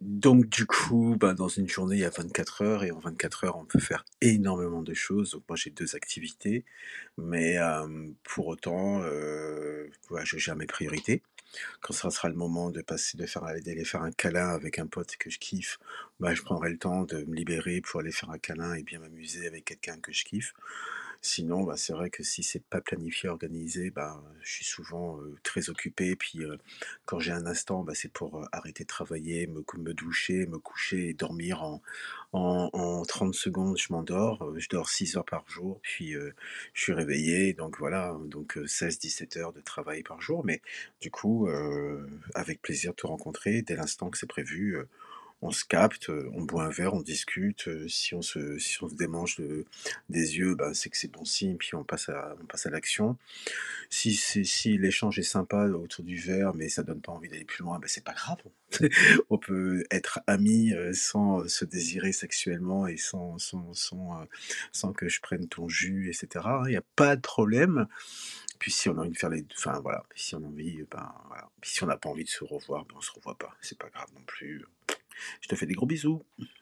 Donc du coup, ben, dans une journée, il y a 24 heures et en 24 heures, on peut faire énormément de choses. Donc moi, j'ai 2 activités, mais pour autant, ouais, je gère mes priorités. Quand ça sera le moment d'aller faire un câlin avec un pote que je kiffe, bah, je prendrai le temps de me libérer pour aller faire un câlin et bien m'amuser avec quelqu'un que je kiffe. Sinon, bah, c'est vrai que si c'est pas planifié, organisé, bah, je suis souvent, très occupé. Puis, quand j'ai un instant, bah, c'est pour, arrêter de travailler, me doucher, me coucher et dormir en 30 secondes, je m'endors. Je dors 6 heures par jour, puis, je suis réveillé. Donc voilà, donc 16-17 heures de travail par jour. Mais du coup, avec plaisir de te rencontrer dès l'instant que c'est prévu. On se capte, on boit un verre, on discute, si on se démange des yeux, bah, c'est que c'est bon signe, puis on passe à l'action. Si l'échange est sympa autour du verre, mais ça donne pas envie d'aller plus loin, bah, c'est pas grave. On peut être amis, sans, se désirer sexuellement et sans que je prenne ton jus et cetera, hein, il y a pas de problème. Puis si on a envie de faire les enfin voilà, si on a envie, ben, voilà. Puis si on n'a pas envie de se revoir, ben, on se revoit pas, c'est pas grave non plus. Je te fais des gros bisous.